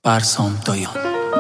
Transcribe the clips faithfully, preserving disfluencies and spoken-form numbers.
برسام دایان.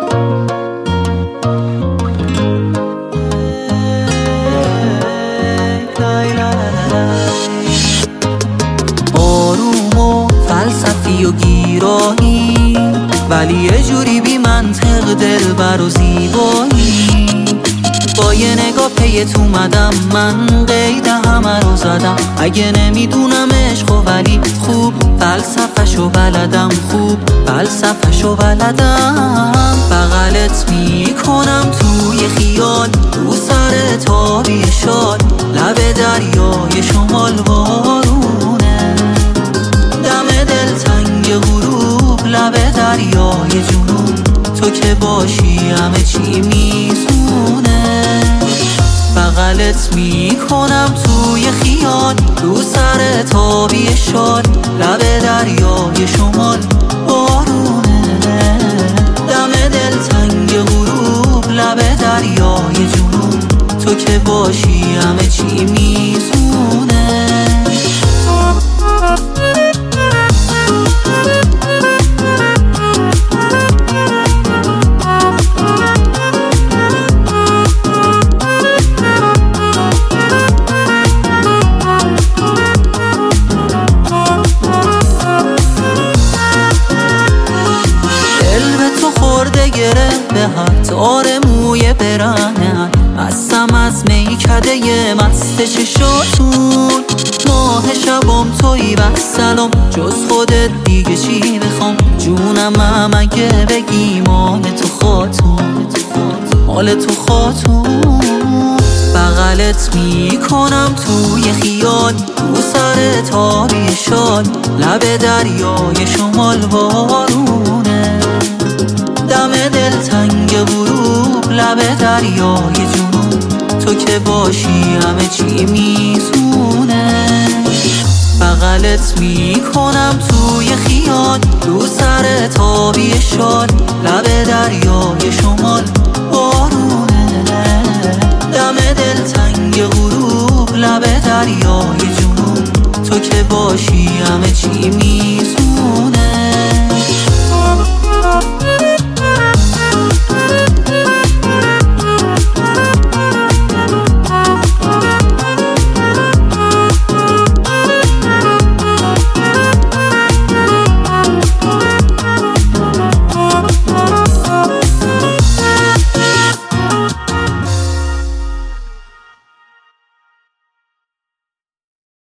آروم و فلسفی و گیرایی، ولی یه جوری بی منطق دلبر و زیبایی. با یه نگاه پیت اومدم، من قید همه رو زدم. اگه نمیدونم عشق ولی خوب فلسفه‌شو بلدم، خوب فلسفه‌شو بلدم. بغلت میکنم توی خیال، رو سر تابی شال، لب دریای شمال بارونه. دم دل تنگ غروب، لب دریای جنوب، تو که باشی همه چی میزونه. بغلت میکنم توی خیال، رو سر تابی شال، لب دریای شمال بارونه. دم دل تنگ غروب، لب دریای جنوب، تو که باشی همه چی میزونه. خورده گره به هر تار موی برهنه، هستم از میکده ی مست چشاتون. ماه شبام توی و سلام، جز خودت دیگه چی بخوام. جونم هم اگه بگی مال تو خاتون، مال تو خاتون. بغلت میکنم توی خیال، رو سر تابی شال، لب دریای شمال بارونه. دم دل تنگ غروب، لب دریای جنوب، تو که باشی همه چی میزونه. بغلت میکنم توی خیال، رو سر تابی شال، لب دریای شمال بارونه. دم دل تنگ غروب، لب دریای جنوب، تو که باشی همه چی میزونه.